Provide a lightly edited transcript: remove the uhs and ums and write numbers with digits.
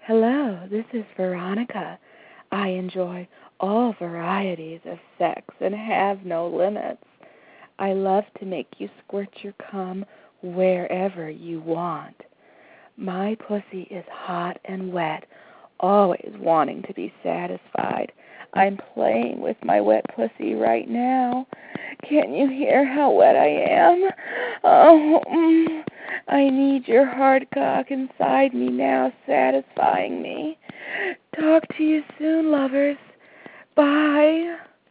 Hello, this is Veronica. I enjoy all varieties of sex and have no limits. I love to make you squirt your cum wherever you want. My pussy is hot and wet, always wanting to be satisfied. I'm playing with my wet pussy right now. Can't you hear how wet I am? I need your hard cock inside me now, satisfying me. Talk to you soon, lovers. Bye.